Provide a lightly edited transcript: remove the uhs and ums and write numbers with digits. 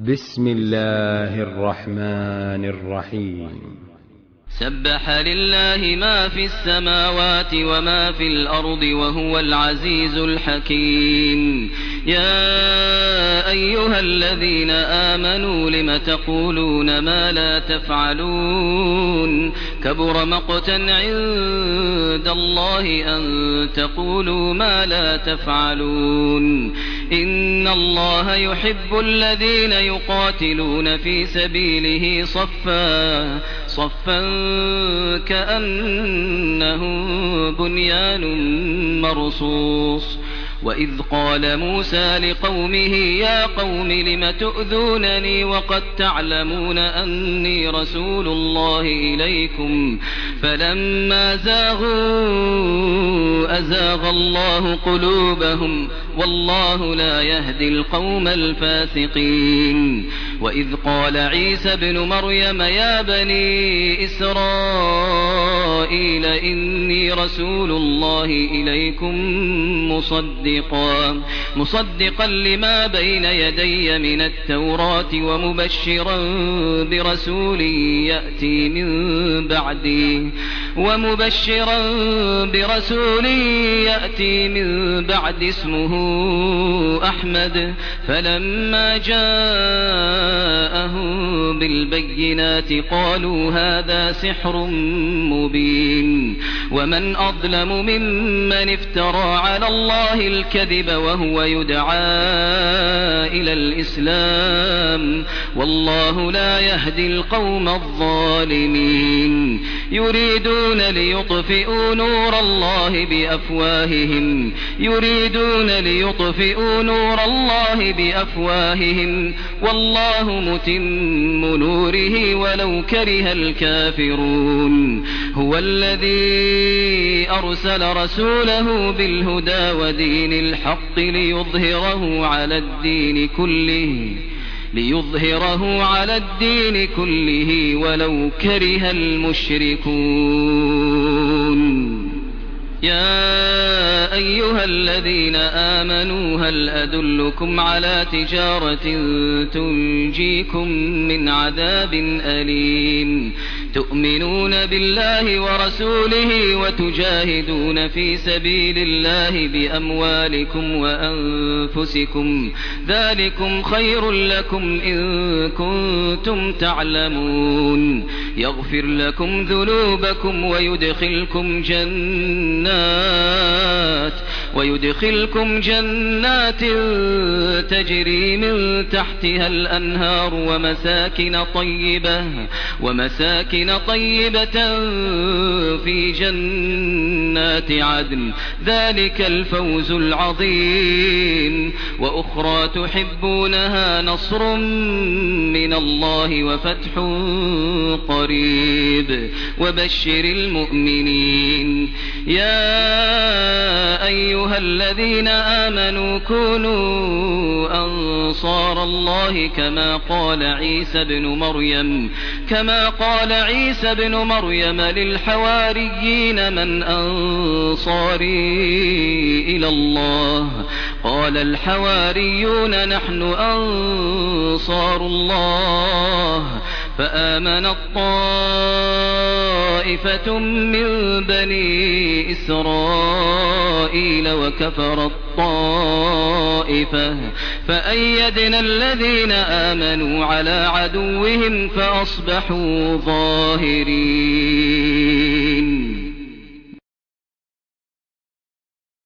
بسم الله الرحمن الرحيم. سبح لله ما في السماوات وما في الأرض وهو العزيز الحكيم. يا أيها الذين آمنوا لم تقولون ما لا تفعلون كبر مقتا عند الله أن تقولوا ما لا تفعلون. إن الله يحب الذين يقاتلون في سبيله صفا كأنهم بنيان مرصوص. وإذ قال موسى لقومه يا قوم لم تؤذونني وقد تعلمون أني رسول الله إليكم فلما زاغوا أزاغ الله قلوبهم والله لا يهدي القوم الفاسقين. وإذ قال عيسى ابن مريم يا بني إسرائيل إني رسول الله إليكم مصدقا لما بين يدي من التوراة ومبشرا برسول يأتي من بعد اسمه أحمد. فلما جاءهم بالبينات قالوا هذا سحر مبين. ومن أظلم ممن افترى على الله الكذب وهو يدعى إلى الإسلام والله لا يهدي القوم الظالمين. يريدون ليطفئوا نور الله بأفواههم والله متم نوره ولو كره الكافرون. هو الذي أرسل رسوله بالهدى ودين الحق ليظهره على الدين كله ولو كره المشركون. يا أيها الذين آمنوا هل أدلكم على تجارة تنجيكم من عذاب أليم تؤمنون بالله ورسوله وتجاهدون في سبيل الله بأموالكم وأنفسكم ذلكم خير لكم إن كنتم تعلمون. يغفر لكم ذنوبكم ويدخلكم جنات تجري من تحتها الأنهار ومساكن طيبة في جنات عدن ذلك الفوز العظيم. وأخرى تحبونها نصر من الله وفتح قريب وبشر المؤمنين. يا أيها الذين آمنوا كونوا أنصار الله كما قال عيسى بن مريم للحواريين من أنصاري إلى الله قال الحواريون نحن أنصار الله. فآمنت طائفة من بني إسرائيل وكفرت طائفة فأيدنا الذين آمنوا على عدوهم فأصبحوا ظاهرين.